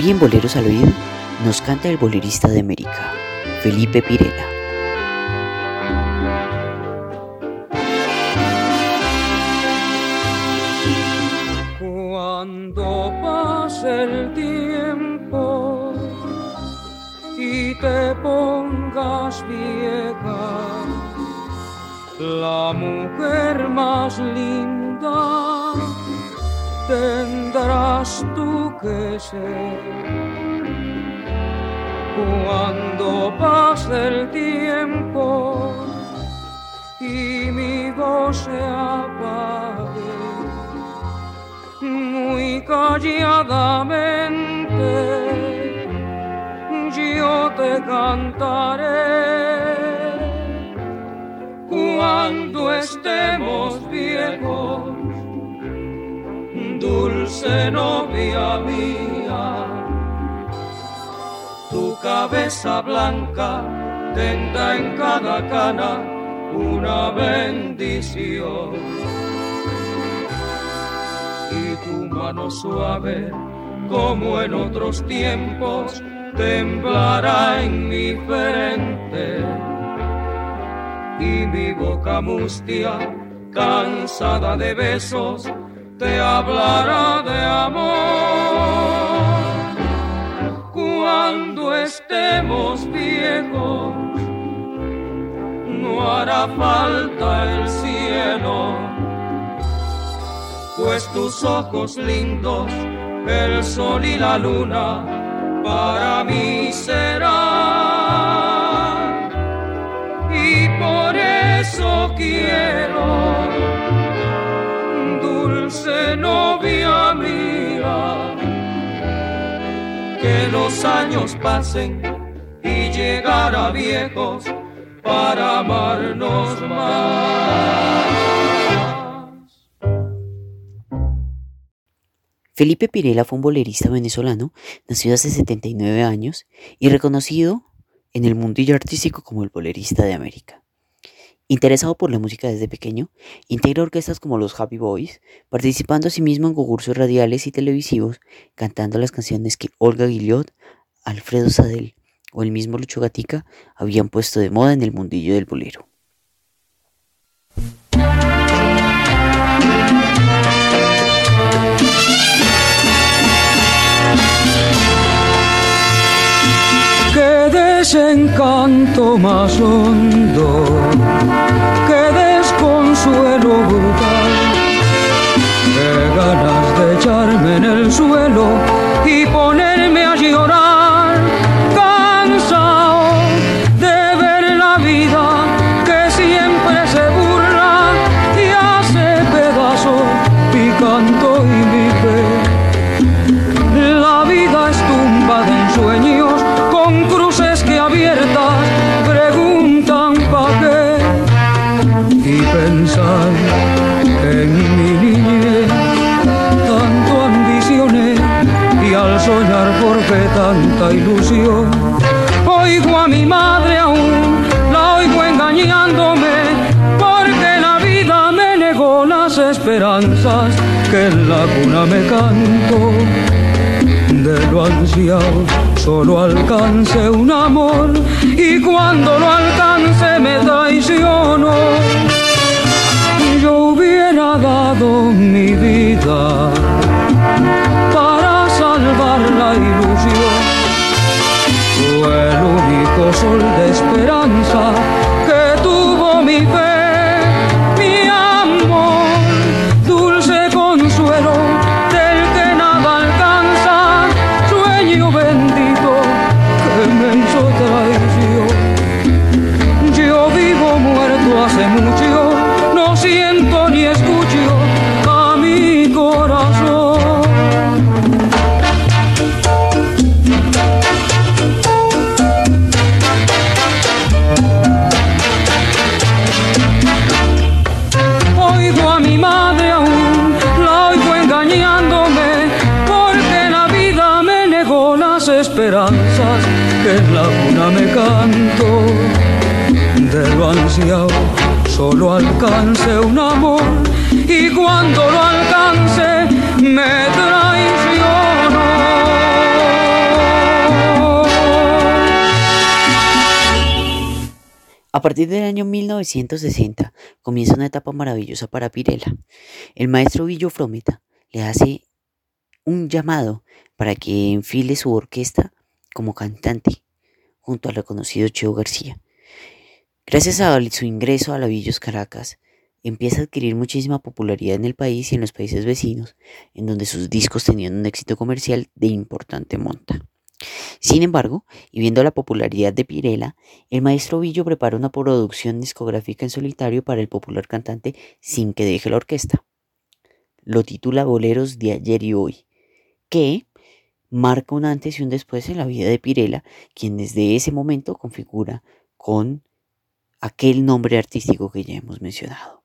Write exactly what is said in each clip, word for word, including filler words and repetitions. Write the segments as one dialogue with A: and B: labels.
A: Hoy en Boleros al Oído nos canta el bolerista de América, Felipe Pirela.
B: Cuando pase el tiempo y te pongas vieja, la mujer más linda tendrás tú que ser. Cuando pase el tiempo y mi voz se apague, muy calladamente yo te cantaré. Cuando estemos viejos, dulce novia mía, tu cabeza blanca tendrá en cada cana una bendición, y tu mano suave, como en otros tiempos, temblará en mi frente, y mi boca mustia, cansada de besos, te hablará de amor. Cuando estemos viejos, no hará falta el cielo, pues tus ojos lindos, el sol y la luna, para mí serán. Y por eso quiero, dulce novia mía, que los años pasen y llegar a viejos para amarnos más.
A: Felipe Pirela fue un bolerista venezolano, nacido hace setenta y nueve años y reconocido en el mundillo artístico como el bolerista de América. Interesado por la música desde pequeño, integra orquestas como los Happy Boys, participando asimismo en concursos radiales y televisivos, cantando las canciones que Olga Guillot, Alfredo Sadel o el mismo Lucho Gatica habían puesto de moda en el mundillo del bolero.
B: Qué desencanto más hondo, qué desconsuelo brutal, qué ganas de echarme en el suelo y ponerme a llorar, cansado de ver la vida que siempre se burla y hace pedazos mi canto y mi fe. La vida es tumba de ensueños con cruces que abiertas preguntan pa' qué, y pensar que en mi niñez tanto ambicioné y al soñar porque tanta ilusión, oigo a mi madre aún, la oigo engañándome, porque la vida me negó las esperanzas que en la cuna me canto. De lo ansiado solo alcance un amor, y cuando lo alcance me traiciono. Yo hubiera dado mi vida para salvar la ilusión, fue el único sol de esperanza que tuvo mi fe, mi amor, dulce consuelo del que nada alcanza, sueño bendito que me hizo traición. Yo vivo muerto hace mucho, no siento ni escucho a mi corazón. Oigo a mi madre aún, la oigo engañándome, porque la vida me negó las esperanzas que en la cuna me canto. De lo ansiado solo alcance un amor, y cuando lo alcance me traicionó.
A: A partir del año mil novecientos sesenta comienza una etapa maravillosa para Pirela. El maestro Villo Frometa le hace un llamado para que enfile su orquesta como cantante junto al reconocido Cheo García. Gracias a su ingreso a la Villos Caracas, empieza a adquirir muchísima popularidad en el país y en los países vecinos, en donde sus discos tenían un éxito comercial de importante monta. Sin embargo, y viendo la popularidad de Pirela, el maestro Villo prepara una producción discográfica en solitario para el popular cantante sin que deje la orquesta. Lo titula Boleros de ayer y hoy, que marca un antes y un después en la vida de Pirela, quien desde ese momento configura con aquel nombre artístico que ya hemos mencionado.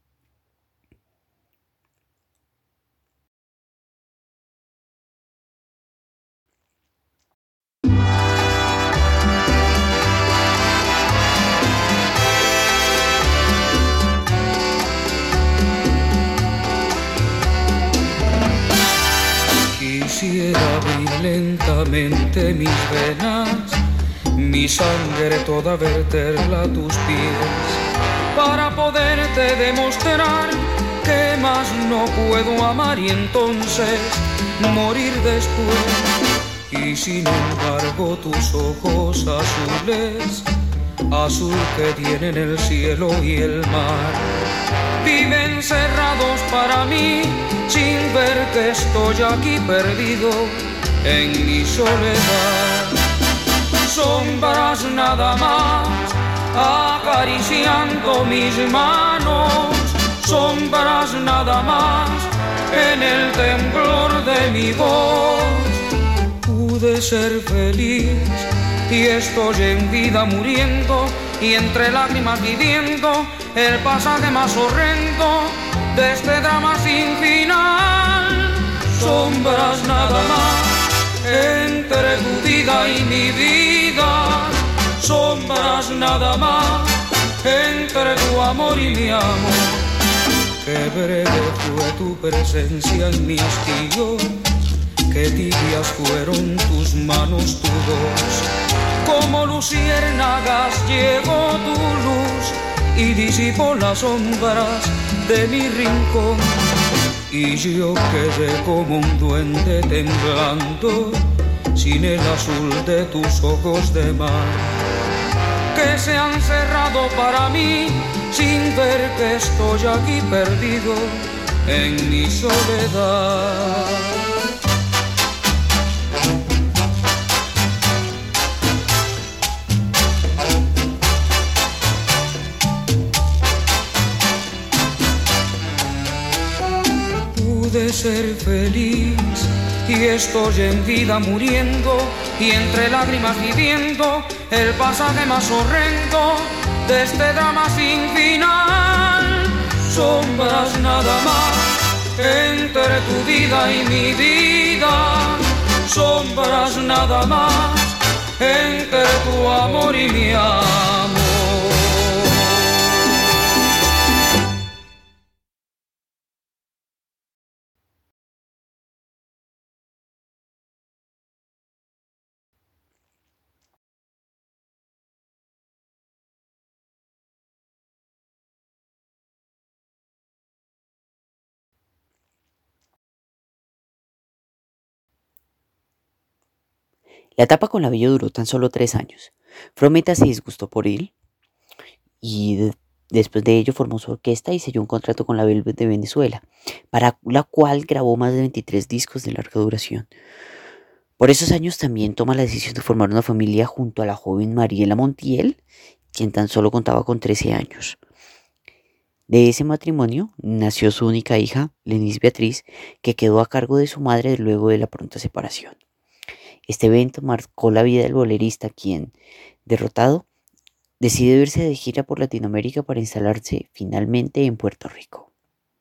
B: Quisiera abrir lentamente mis venas, mi sangre toda verterla a tus pies, para poderte demostrar que más no puedo amar y entonces morir después. Y sin embargo tus ojos azules, azul que tienen el cielo y el mar, viven cerrados para mí, sin ver que estoy aquí perdido en mi soledad. Sombras nada más, acariciando mis manos, sombras nada más, en el temblor de mi voz. Pude ser feliz y estoy en vida muriendo, y entre lágrimas viviendo el pasaje más horrendo de este drama sin final. Sombras nada más, entre tu vida y mi vida, sombras nada más, entre tu amor y mi amor. Qué breve fue tu presencia en mi hastío, qué tibias fueron tus manos, tu voz. Como luciérnagas llegó tu luz y disipó las sombras de mi rincón, y yo quedé como un duende temblando, sin el azul de tus ojos de mar, que se han cerrado para mí, sin ver que estoy aquí perdido en mi soledad. De ser feliz y estoy en vida muriendo, y entre lágrimas viviendo el pasaje más horrendo de este drama sin final. Sombras nada más, entre tu vida y mi vida, sombras nada más, entre tu amor y mi amor.
A: La etapa con la Villo duró tan solo tres años. Frometa se disgustó por él y de- después de ello formó su orquesta y selló un contrato con la Velvet de Venezuela, para la cual grabó más de veintitrés discos de larga duración. Por esos años también toma la decisión de formar una familia junto a la joven Mariela Montiel, quien tan solo contaba con trece años. De ese matrimonio nació su única hija, Lenise Beatriz, que quedó a cargo de su madre luego de la pronta separación. Este evento marcó la vida del bolerista, quien, derrotado, decide irse de gira por Latinoamérica para instalarse finalmente en Puerto Rico.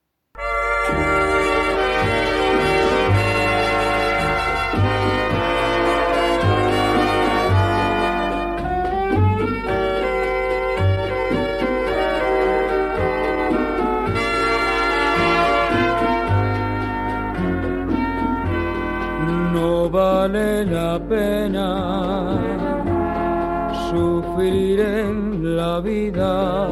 B: No vale la pena sufrir en la la vida,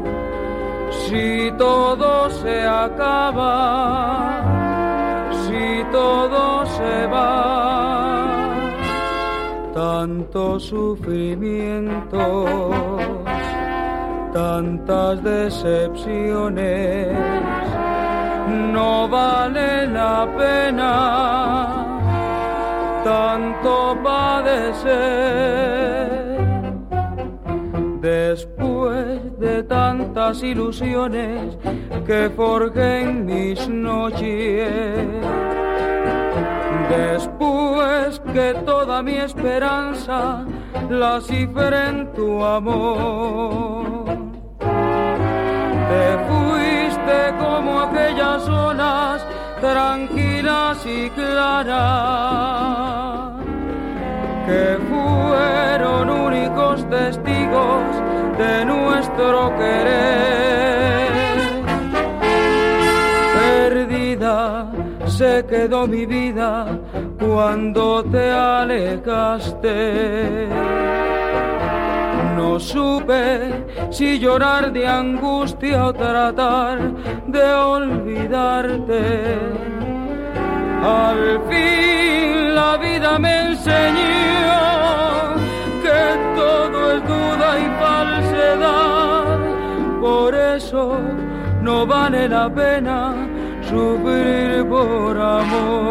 B: si todo se acaba, si todo se va, tantos sufrimientos, tantas decepciones, no vale la pena tanto padecer. Después de tantas ilusiones que forjé en mis noches, después que toda mi esperanza la cifré en tu amor, te fuiste como aquellas olas tranquilas y claras que fueron únicos testigos de nuestro querer. Perdida se quedó mi vida cuando te alejaste. No supe si llorar de angustia o tratar de olvidarte. Al fin la vida me enseñó que todo es duda y falsedad. Por eso no vale la pena sufrir por amor.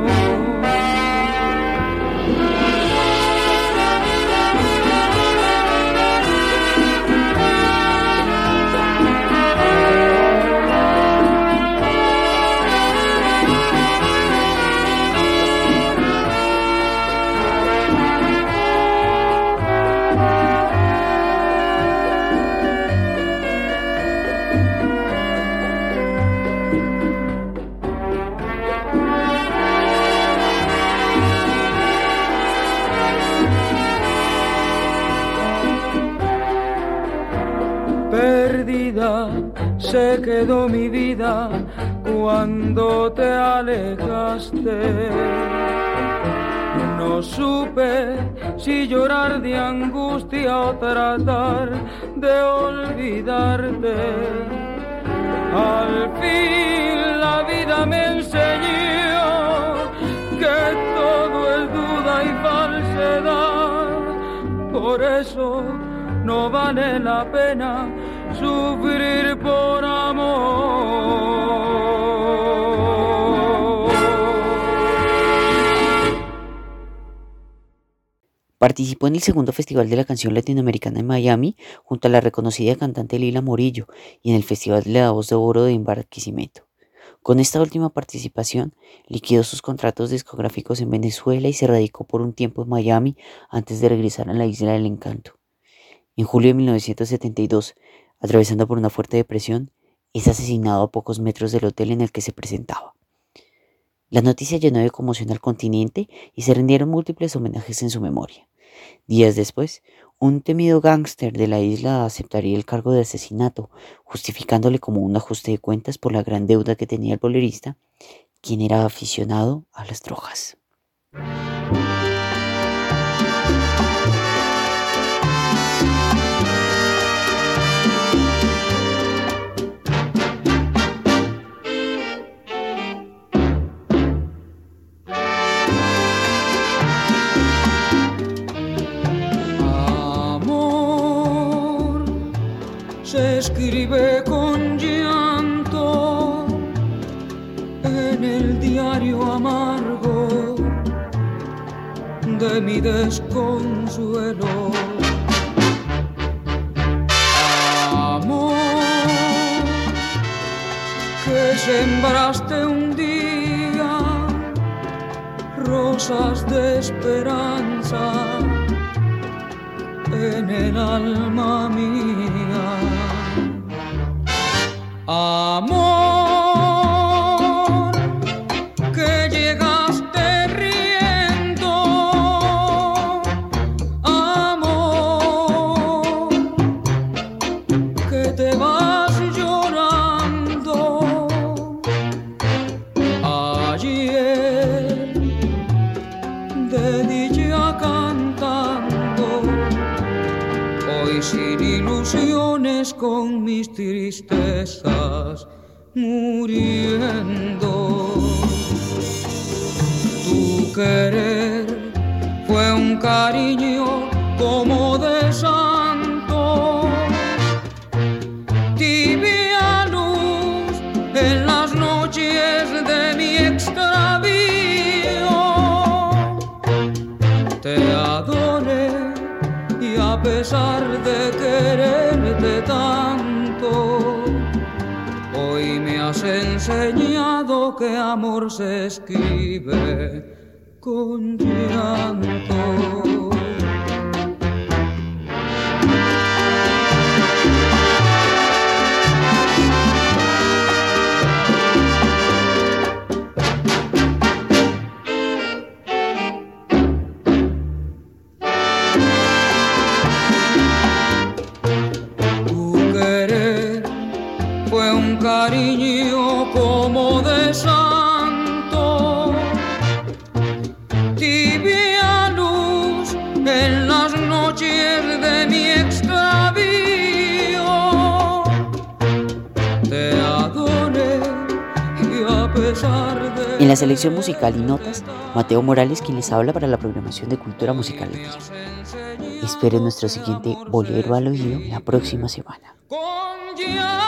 B: Perdida se quedó mi vida cuando te alejaste. No supe si llorar de angustia o tratar de olvidarte. Al fin la vida me enseñó que todo es duda y falsedad. Por eso no vale la pena sufrir por amor.
A: Participó en el segundo Festival de la Canción Latinoamericana en Miami junto a la reconocida cantante Lila Morillo y en el Festival de la Voz de Oro de Barquisimeto. Con esta última participación, liquidó sus contratos discográficos en Venezuela y se radicó por un tiempo en Miami antes de regresar a la Isla del Encanto. En julio de mil novecientos setenta y dos, atravesando por una fuerte depresión, es asesinado a pocos metros del hotel en el que se presentaba. La noticia llenó de conmoción al continente y se rindieron múltiples homenajes en su memoria. Días después, un temido gángster de la isla aceptaría el cargo de asesinato, justificándole como un ajuste de cuentas por la gran deuda que tenía el bolerista, quien era aficionado a las drogas.
B: Se escribe con llanto en el diario amargo de mi desconsuelo. Amor, que sembraste un día rosas de esperanza en el alma mía. Amor, que llegaste riendo. Amor, que te vas llorando. Ayer de dicha cantando, hoy sin ilusión mis tristezas muriendo. Tu querer fue un cariño como de santo, tibia luz en las noches de mi extravío. Te adoré y a pesar de quererte tanto, hoy me has enseñado que amor se escribe con llanto. Cariño como de santo, tibia luz en las noches de mi extravío. Te adoré y a pesar de...
A: En la selección musical y notas, Mateo Morales, quien les habla para la programación de Cultura Musical Latina. Esperen nuestro siguiente Bolero al Oído la próxima semana.
B: Con